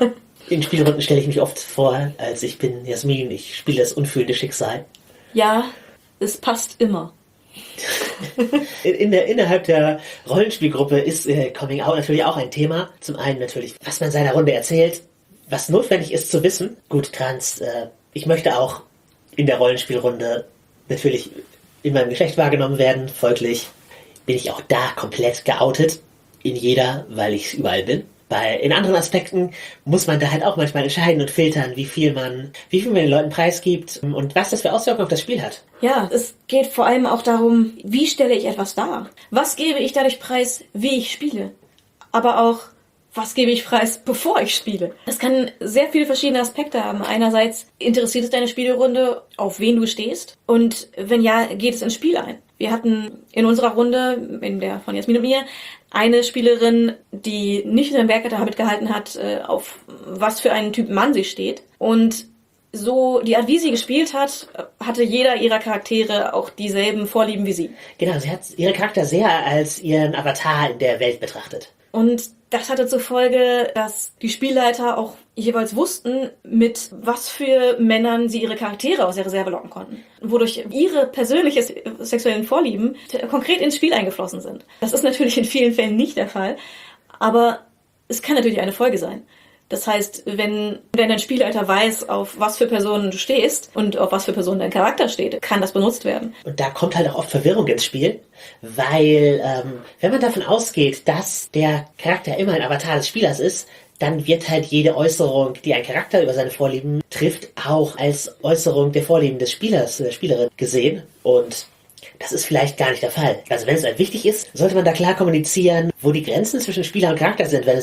In Spielrunden stelle ich mich oft vor, als ich bin Jasmin, ich spiele das unfühlende Schicksal. Ja, es passt immer. Innerhalb der Rollenspielgruppe ist Coming Out natürlich auch ein Thema. Zum einen natürlich, was man seiner Runde erzählt, was notwendig ist zu wissen. Gut, Trans, ich möchte auch in der Rollenspielrunde natürlich in meinem Geschlecht wahrgenommen werden. Folglich bin ich auch da komplett geoutet. In jeder, weil ich überall bin. In anderen Aspekten muss man da halt auch manchmal entscheiden und filtern, wie viel man den Leuten preisgibt und was das für Auswirkungen auf das Spiel hat. Ja, es geht vor allem auch darum, wie stelle ich etwas dar? Was gebe ich dadurch preis, wie ich spiele? Aber auch, was gebe ich preis, bevor ich spiele. Das kann sehr viele verschiedene Aspekte haben. Einerseits interessiert es deine Spielrunde, auf wen du stehst. Und wenn ja, geht es ins Spiel ein. Wir hatten in unserer Runde, in der von Jasmin und mir, eine Spielerin, die nicht in den Werk damit gehalten hat, auf was für einen Typ Mann sie steht. Und so die Art, wie sie gespielt hat, hatte jeder ihrer Charaktere auch dieselben Vorlieben wie sie. Genau, sie hat ihre Charakter sehr als ihren Avatar in der Welt betrachtet. Und das hatte zur Folge, dass die Spielleiter auch jeweils wussten, mit was für Männern sie ihre Charaktere aus der Reserve locken konnten. Wodurch ihre persönlichen sexuellen Vorlieben konkret ins Spiel eingeflossen sind. Das ist natürlich in vielen Fällen nicht der Fall, aber es kann natürlich eine Folge sein. Das heißt, wenn dein Spielleiter weiß, auf was für Personen du stehst und auf was für Personen dein Charakter steht, kann das benutzt werden. Und da kommt halt auch oft Verwirrung ins Spiel, weil wenn man davon ausgeht, dass der Charakter immer ein Avatar des Spielers ist, dann wird halt jede Äußerung, die ein Charakter über seine Vorlieben trifft, auch als Äußerung der Vorlieben des Spielers, der Spielerin gesehen. Und das ist vielleicht gar nicht der Fall. Also wenn es einem wichtig ist, sollte man da klar kommunizieren, wo die Grenzen zwischen Spieler und Charakter sind, wenn es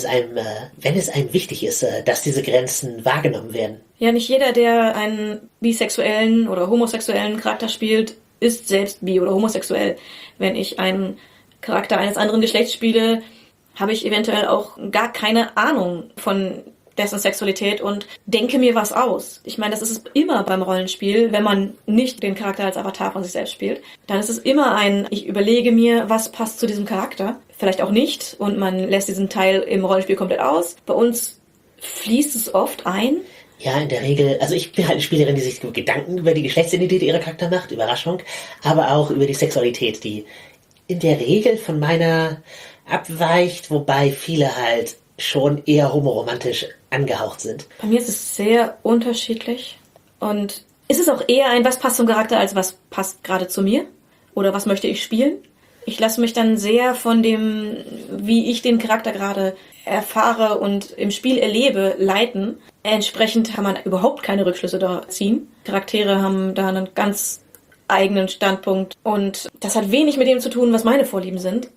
einem wichtig ist, dass diese Grenzen wahrgenommen werden. Ja, nicht jeder, der einen bisexuellen oder homosexuellen Charakter spielt, ist selbst bi- oder homosexuell. Wenn ich einen Charakter eines anderen Geschlechts spiele, habe ich eventuell auch gar keine Ahnung von dessen Sexualität und denke mir was aus. Ich meine, das ist es immer beim Rollenspiel, wenn man nicht den Charakter als Avatar von sich selbst spielt. Dann ist es immer ich überlege mir, was passt zu diesem Charakter. Vielleicht auch nicht und man lässt diesen Teil im Rollenspiel komplett aus. Bei uns fließt es oft ein. Ja, in der Regel, also ich bin halt eine Spielerin, die sich Gedanken über die Geschlechtsidentität ihrer Charakter macht, Überraschung, aber auch über die Sexualität, die in der Regel von meiner abweicht, wobei viele halt schon eher homoromantisch angehaucht sind. Bei mir ist es sehr unterschiedlich und ist es auch eher ein, was passt zum Charakter, als was passt gerade zu mir oder was möchte ich spielen. Ich lasse mich dann sehr von dem, wie ich den Charakter gerade erfahre und im Spiel erlebe, leiten. Entsprechend kann man überhaupt keine Rückschlüsse da ziehen. Charaktere haben da einen ganz eigenen Standpunkt und das hat wenig mit dem zu tun, was meine Vorlieben sind.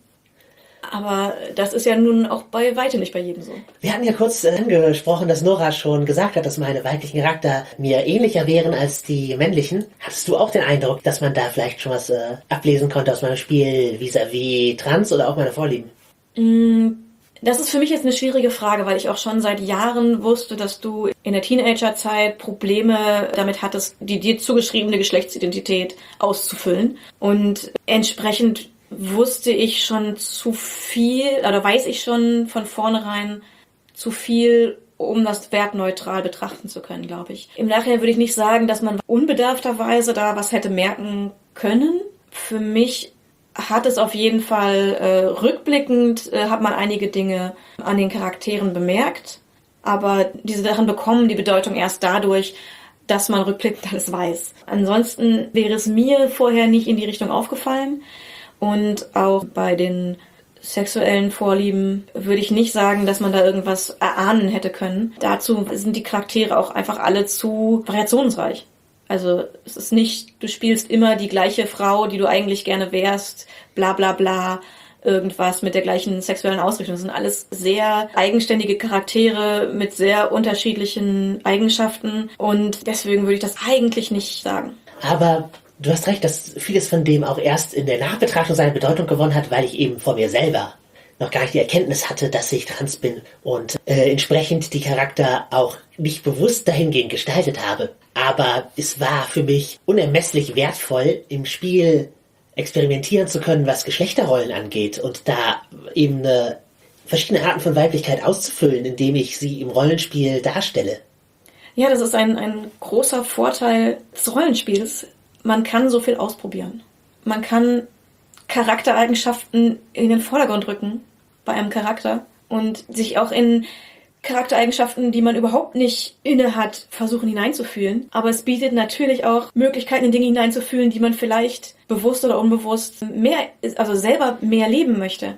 Aber das ist ja nun auch bei weitem nicht bei jedem so. Wir hatten ja kurz angesprochen, dass Nora schon gesagt hat, dass meine weiblichen Charakter mir ähnlicher wären als die männlichen. Hattest du auch den Eindruck, dass man da vielleicht schon was ablesen konnte aus meinem Spiel vis-à-vis Trans oder auch meine Vorlieben? Das ist für mich jetzt eine schwierige Frage, weil ich auch schon seit Jahren wusste, dass du in der Teenagerzeit Probleme damit hattest, die dir zugeschriebene Geschlechtsidentität auszufüllen. Und entsprechend wusste ich schon zu viel, oder weiß ich schon von vornherein zu viel, um das wertneutral betrachten zu können, glaube ich. Im Nachhinein würde ich nicht sagen, dass man unbedarfterweise da was hätte merken können. Für mich hat es auf jeden Fall rückblickend, hat man einige Dinge an den Charakteren bemerkt, aber diese Sachen bekommen die Bedeutung erst dadurch, dass man rückblickend alles weiß. Ansonsten wäre es mir vorher nicht in die Richtung aufgefallen. Und auch bei den sexuellen Vorlieben würde ich nicht sagen, dass man da irgendwas erahnen hätte können. Dazu sind die Charaktere auch einfach alle zu variationsreich. Also es ist nicht, du spielst immer die gleiche Frau, die du eigentlich gerne wärst, bla bla bla, irgendwas mit der gleichen sexuellen Ausrichtung. Das sind alles sehr eigenständige Charaktere mit sehr unterschiedlichen Eigenschaften und deswegen würde ich das eigentlich nicht sagen. Aber du hast recht, dass vieles von dem auch erst in der Nachbetrachtung seine Bedeutung gewonnen hat, weil ich eben vor mir selber noch gar nicht die Erkenntnis hatte, dass ich trans bin und entsprechend die Charakter auch nicht bewusst dahingehend gestaltet habe. Aber es war für mich unermesslich wertvoll, im Spiel experimentieren zu können, was Geschlechterrollen angeht und da eben verschiedene Arten von Weiblichkeit auszufüllen, indem ich sie im Rollenspiel darstelle. Ja, das ist ein großer Vorteil des Rollenspiels. Man kann so viel ausprobieren. Man kann Charaktereigenschaften in den Vordergrund rücken bei einem Charakter und sich auch in Charaktereigenschaften, die man überhaupt nicht inne hat, versuchen hineinzufühlen. Aber es bietet natürlich auch Möglichkeiten, in Dinge hineinzufühlen, die man vielleicht bewusst oder unbewusst selber mehr leben möchte.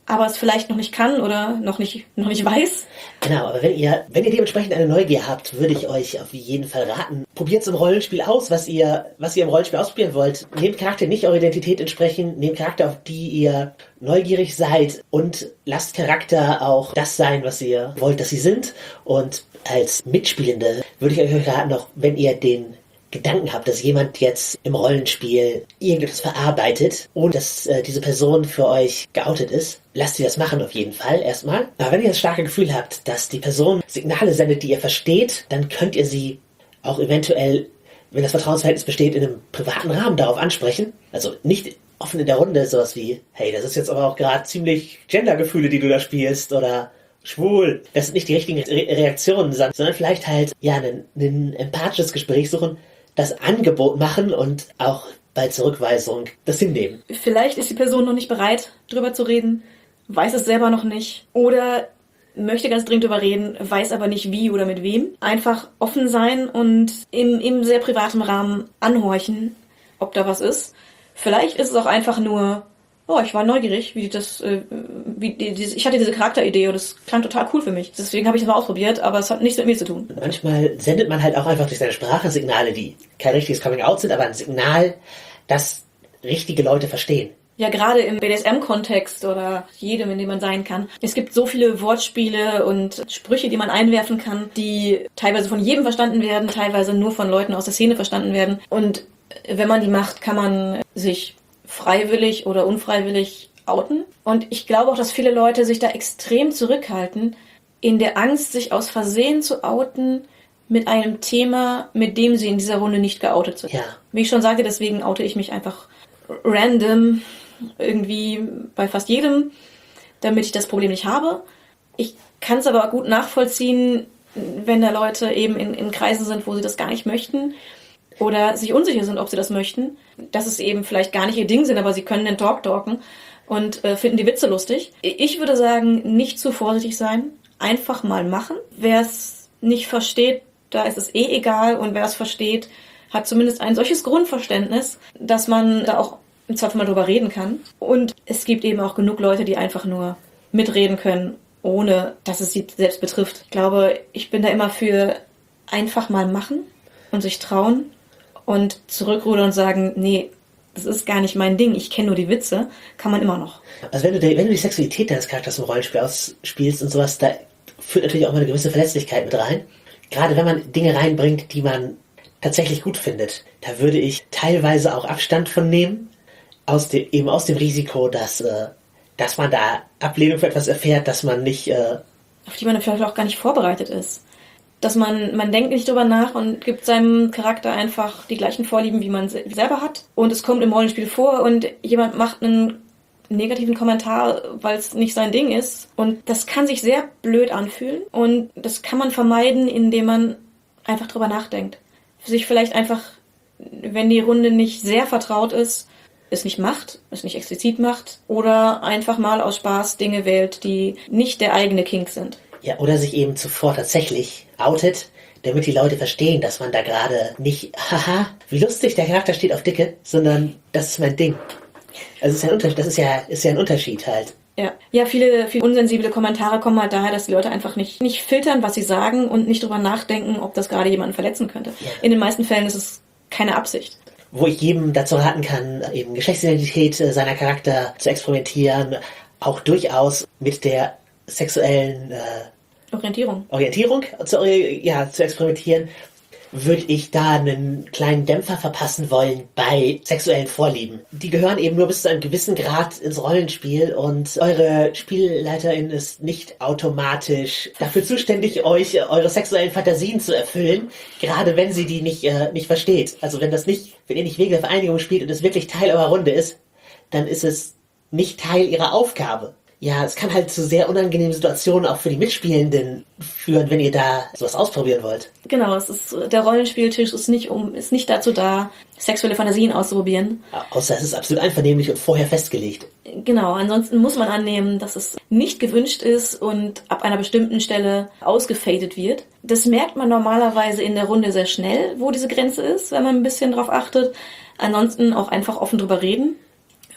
aber es vielleicht noch nicht kann oder noch nicht weiß. Genau, aber wenn ihr dementsprechend eine Neugier habt, würde ich euch auf jeden Fall raten, probiert im Rollenspiel aus, was ihr im Rollenspiel ausprobieren wollt. Nehmt Charakter nicht eurer Identität entsprechen, nehmt Charakter, auf die ihr neugierig seid und lasst Charakter auch das sein, was ihr wollt, dass sie sind. Und als Mitspielende würde ich euch raten, auch wenn ihr den Gedanken habt, dass jemand jetzt im Rollenspiel irgendetwas verarbeitet und dass diese Person für euch geoutet ist, lasst sie das machen auf jeden Fall erstmal. Aber wenn ihr das starke Gefühl habt, dass die Person Signale sendet, die ihr versteht, dann könnt ihr sie auch eventuell, wenn das Vertrauensverhältnis besteht, in einem privaten Rahmen darauf ansprechen. Also nicht offen in der Runde, sowas wie, hey, das ist jetzt aber auch gerade ziemlich Gendergefühle, die du da spielst, oder schwul. Das sind nicht die richtigen Reaktionen, sondern vielleicht halt, ja, ein empathisches Gespräch suchen, das Angebot machen und auch bei Zurückweisung das hinnehmen. Vielleicht ist die Person noch nicht bereit, drüber zu reden, weiß es selber noch nicht oder möchte ganz dringend drüber reden, weiß aber nicht wie oder mit wem. Einfach offen sein und im sehr privaten Rahmen anhorchen, ob da was ist. Vielleicht ist es auch einfach nur, oh, ich war neugierig, ich hatte diese Charakteridee und das klang total cool für mich. Deswegen habe ich es mal ausprobiert, aber es hat nichts mit mir zu tun. Und manchmal sendet man halt auch einfach durch seine Sprache Signale, die kein richtiges Coming-out sind, aber ein Signal, das richtige Leute verstehen. Ja, gerade im BDSM-Kontext oder jedem, in dem man sein kann. Es gibt so viele Wortspiele und Sprüche, die man einwerfen kann, die teilweise von jedem verstanden werden, teilweise nur von Leuten aus der Szene verstanden werden. Und wenn man die macht, kann man sich freiwillig oder unfreiwillig outen. Und ich glaube auch, dass viele Leute sich da extrem zurückhalten, in der Angst, sich aus Versehen zu outen mit einem Thema, mit dem sie in dieser Runde nicht geoutet sind. Ja. Wie ich schon sagte, deswegen oute ich mich einfach random irgendwie bei fast jedem, damit ich das Problem nicht habe. Ich kann es aber gut nachvollziehen, wenn da Leute eben in Kreisen sind, wo sie das gar nicht möchten oder sich unsicher sind, ob sie das möchten, dass es eben vielleicht gar nicht ihr Ding sind, aber sie können den talken und finden die Witze lustig. Ich würde sagen, nicht zu vorsichtig sein, einfach mal machen. Wer es nicht versteht, da ist es egal und wer es versteht, hat zumindest ein solches Grundverständnis, dass man da auch im Zweifel mal drüber reden kann. Und es gibt eben auch genug Leute, die einfach nur mitreden können, ohne dass es sie selbst betrifft. Ich glaube, ich bin da immer für einfach mal machen und sich trauen und zurückrudern und sagen, nee, das ist gar nicht mein Ding, ich kenne nur die Witze, kann man immer noch. Also wenn du die Sexualität deines Charakters im Rollenspiel ausspielst und sowas, da führt natürlich auch immer eine gewisse Verletzlichkeit mit rein. Gerade wenn man Dinge reinbringt, die man tatsächlich gut findet, da würde ich teilweise auch Abstand von nehmen, aus dem Risiko, dass man da Ablehnung für etwas erfährt, dass man nicht... auf die man vielleicht auch gar nicht vorbereitet ist. Dass man denkt nicht drüber nach und gibt seinem Charakter einfach die gleichen Vorlieben, wie man selber hat. Und es kommt im Rollenspiel vor und jemand macht einen negativen Kommentar, weil es nicht sein Ding ist. Und das kann sich sehr blöd anfühlen. Und das kann man vermeiden, indem man einfach drüber nachdenkt. Sich vielleicht einfach, wenn die Runde nicht sehr vertraut ist, es nicht macht, es nicht explizit macht. Oder einfach mal aus Spaß Dinge wählt, die nicht der eigene Kink sind. Ja, oder sich eben zuvor tatsächlich outet, damit die Leute verstehen, dass man da gerade nicht, haha, wie lustig, der Charakter steht auf Dicke, sondern das ist mein Ding. Also es ist ja ein Unterschied, das ist ja ein Unterschied halt. Ja, viele unsensible Kommentare kommen halt daher, dass die Leute einfach nicht filtern, was sie sagen und nicht drüber nachdenken, ob das gerade jemanden verletzen könnte. Ja. In den meisten Fällen ist es keine Absicht. Wo ich jedem dazu raten kann, eben Geschlechtsidentität seiner Charakter zu experimentieren, auch durchaus mit der sexuellen Orientierung zu experimentieren, würde ich da einen kleinen Dämpfer verpassen wollen bei sexuellen Vorlieben. Die gehören eben nur bis zu einem gewissen Grad ins Rollenspiel und eure Spielleiterin ist nicht automatisch dafür zuständig, euch eure sexuellen Fantasien zu erfüllen, gerade wenn sie die nicht versteht. Also wenn ihr nicht wegen der Vereinigung spielt und es wirklich Teil eurer Runde ist, dann ist es nicht Teil ihrer Aufgabe. Ja, es kann halt zu sehr unangenehmen Situationen auch für die Mitspielenden führen, wenn ihr da sowas ausprobieren wollt. Genau, der Rollenspieltisch ist nicht dazu da, sexuelle Fantasien auszuprobieren. Außer es ist absolut einvernehmlich und vorher festgelegt. Genau, ansonsten muss man annehmen, dass es nicht gewünscht ist und ab einer bestimmten Stelle ausgefadet wird. Das merkt man normalerweise in der Runde sehr schnell, wo diese Grenze ist, wenn man ein bisschen drauf achtet. Ansonsten auch einfach offen drüber reden.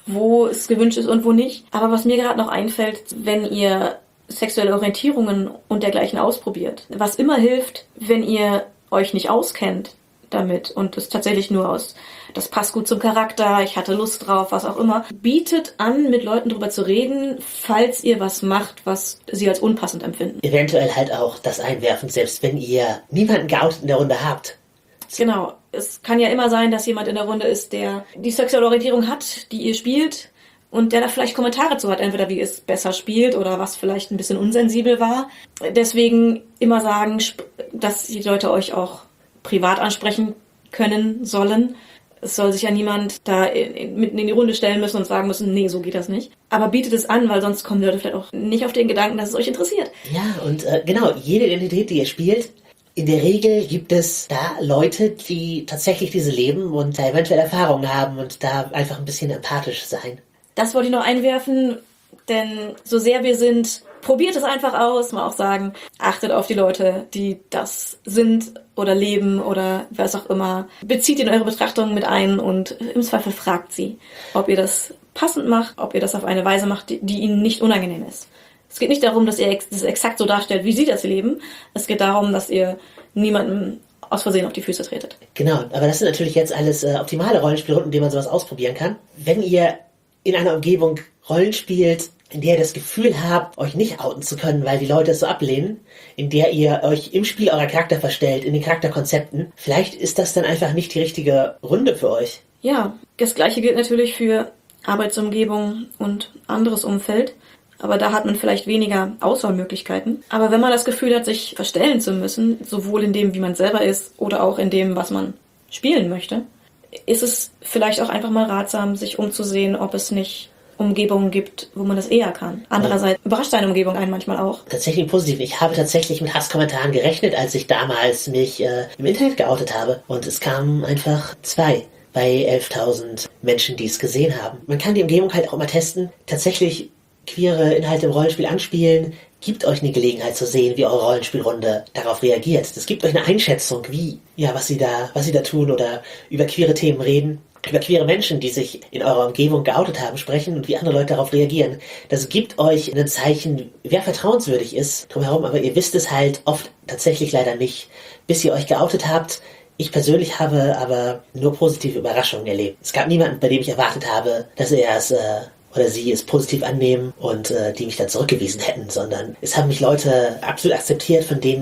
wo es gewünscht ist und wo nicht. Aber was mir gerade noch einfällt, wenn ihr sexuelle Orientierungen und dergleichen ausprobiert, was immer hilft, wenn ihr euch nicht auskennt damit und es tatsächlich nur aus, das passt gut zum Charakter, ich hatte Lust drauf, was auch immer, bietet an, mit Leuten drüber zu reden, falls ihr was macht, was sie als unpassend empfinden. Eventuell halt auch das einwerfen, selbst wenn ihr niemanden geoutet in der Runde habt. Genau. Es kann ja immer sein, dass jemand in der Runde ist, der die sexuelle Orientierung hat, die ihr spielt und der da vielleicht Kommentare zu hat, entweder wie es besser spielt oder was vielleicht ein bisschen unsensibel war. Deswegen immer sagen, dass die Leute euch auch privat ansprechen können sollen. Es soll sich ja niemand da mitten in die Runde stellen müssen und sagen müssen, nee, so geht das nicht. Aber bietet es an, weil sonst kommen die Leute vielleicht auch nicht auf den Gedanken, dass es euch interessiert. Ja, und genau, jede Identität, die ihr spielt, in der Regel gibt es da Leute, die tatsächlich diese leben und da eventuell Erfahrungen haben und da einfach ein bisschen empathisch sein. Das wollte ich noch einwerfen, denn so sehr wir sind, probiert es einfach aus, mal auch sagen, achtet auf die Leute, die das sind oder leben oder was auch immer. Bezieht in eure Betrachtungen mit ein und im Zweifel fragt sie, ob ihr das passend macht, ob ihr das auf eine Weise macht, die ihnen nicht unangenehm ist. Es geht nicht darum, dass ihr das exakt so darstellt, wie sie das leben. Es geht darum, dass ihr niemandem aus Versehen auf die Füße tretet. Genau, aber das sind natürlich jetzt alles optimale Rollenspielrunden, in denen man sowas ausprobieren kann. Wenn ihr in einer Umgebung Rollen spielt, in der ihr das Gefühl habt, euch nicht outen zu können, weil die Leute es so ablehnen, in der ihr euch im Spiel eurer Charakter verstellt, in den Charakterkonzepten, vielleicht ist das dann einfach nicht die richtige Runde für euch. Ja, das Gleiche gilt natürlich für Arbeitsumgebung und anderes Umfeld. Aber da hat man vielleicht weniger Auswahlmöglichkeiten. Aber wenn man das Gefühl hat, sich verstellen zu müssen, sowohl in dem, wie man selber ist, oder auch in dem, was man spielen möchte, ist es vielleicht auch einfach mal ratsam, sich umzusehen, ob es nicht Umgebungen gibt, wo man das eher kann. Andererseits überrascht eine Umgebung einen manchmal auch. Tatsächlich positiv. Ich habe tatsächlich mit Hasskommentaren gerechnet, als ich damals mich im Internet geoutet habe. Und es kamen einfach 2 bei 11.000 Menschen, die es gesehen haben. Man kann die Umgebung halt auch mal testen. Tatsächlich queere Inhalte im Rollenspiel anspielen, gibt euch eine Gelegenheit zu sehen, wie eure Rollenspielrunde darauf reagiert. Das gibt euch eine Einschätzung, was sie da tun oder über queere Themen reden, über queere Menschen, die sich in eurer Umgebung geoutet haben, sprechen und wie andere Leute darauf reagieren. Das gibt euch ein Zeichen, wer vertrauenswürdig ist drumherum, aber ihr wisst es halt oft tatsächlich leider nicht, bis ihr euch geoutet habt. Ich persönlich habe aber nur positive Überraschungen erlebt. Es gab niemanden, bei dem ich erwartet habe, dass er es oder sie es positiv annehmen und die mich dann zurückgewiesen hätten, sondern es haben mich Leute absolut akzeptiert, von denen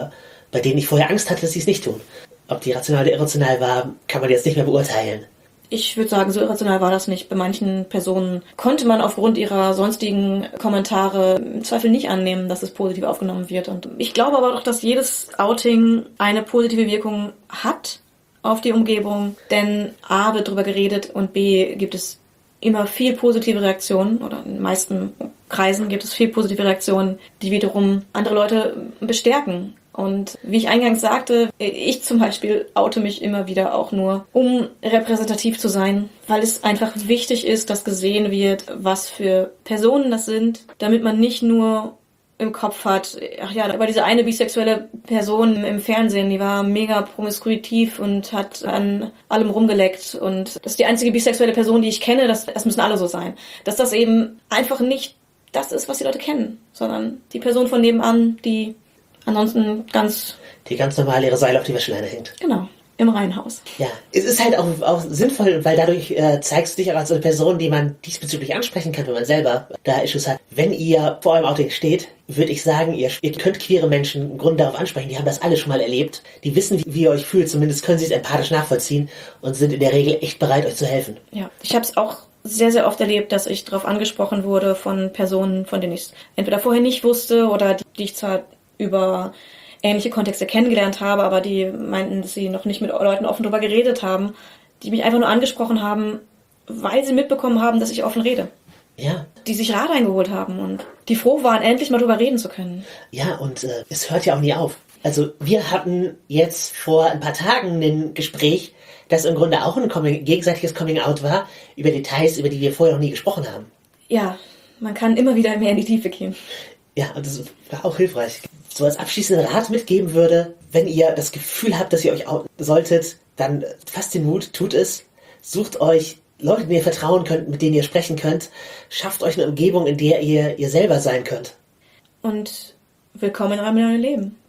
bei denen ich vorher Angst hatte, dass sie es nicht tun. Ob die rational oder irrational war, kann man jetzt nicht mehr beurteilen. Ich würde sagen, so irrational war das nicht. Bei manchen Personen konnte man aufgrund ihrer sonstigen Kommentare im Zweifel nicht annehmen, dass es positiv aufgenommen wird. Und ich glaube aber doch, dass jedes Outing eine positive Wirkung hat auf die Umgebung, denn A, wird darüber geredet und B, gibt es immer viel positive Reaktionen oder in den meisten Kreisen gibt es viel positive Reaktionen, die wiederum andere Leute bestärken. Und wie ich eingangs sagte, ich zum Beispiel oute mich immer wieder auch nur, um repräsentativ zu sein, weil es einfach wichtig ist, dass gesehen wird, was für Personen das sind, damit man nicht nur im Kopf hat, ach ja, aber diese eine bisexuelle Person im Fernsehen, die war mega promiskuitiv und hat an allem rumgeleckt und das ist die einzige bisexuelle Person, die ich kenne, das müssen alle so sein. Dass das eben einfach nicht das ist, was die Leute kennen, sondern die Person von nebenan, die ansonsten die ganz normal ihre Seile auf die Wäscheleine hängt. Genau. Im Reihenhaus. Ja, es ist halt auch sinnvoll, weil dadurch zeigst du dich auch als eine Person, die man diesbezüglich ansprechen kann, wenn man selber da Issues hat. Wenn ihr vor eurem Outing steht, würde ich sagen, ihr könnt queere Menschen im Grunde darauf ansprechen. Die haben das alle schon mal erlebt. Die wissen, wie ihr euch fühlt. Zumindest können sie es empathisch nachvollziehen und sind in der Regel echt bereit, euch zu helfen. Ja, ich habe es auch sehr, sehr oft erlebt, dass ich darauf angesprochen wurde von Personen, von denen ich es entweder vorher nicht wusste oder die ich zwar über ähnliche Kontexte kennengelernt habe, aber die meinten, dass sie noch nicht mit Leuten offen darüber geredet haben, die mich einfach nur angesprochen haben, weil sie mitbekommen haben, dass ich offen rede. Ja. Die sich Rat eingeholt haben und die froh waren, endlich mal drüber reden zu können. Ja, und es hört ja auch nie auf. Also wir hatten jetzt vor ein paar Tagen ein Gespräch, das im Grunde auch ein gegenseitiges Coming-out war, über Details, über die wir vorher noch nie gesprochen haben. Ja, man kann immer wieder mehr in die Tiefe gehen. Ja, und das war auch hilfreich. So als abschließenden Rat mitgeben würde, wenn ihr das Gefühl habt, dass ihr euch outen solltet, dann fasst den Mut, tut es. Sucht euch Leute, denen ihr vertrauen könnt, mit denen ihr sprechen könnt. Schafft euch eine Umgebung, in der ihr selber sein könnt. Und willkommen in eurem neuen Leben.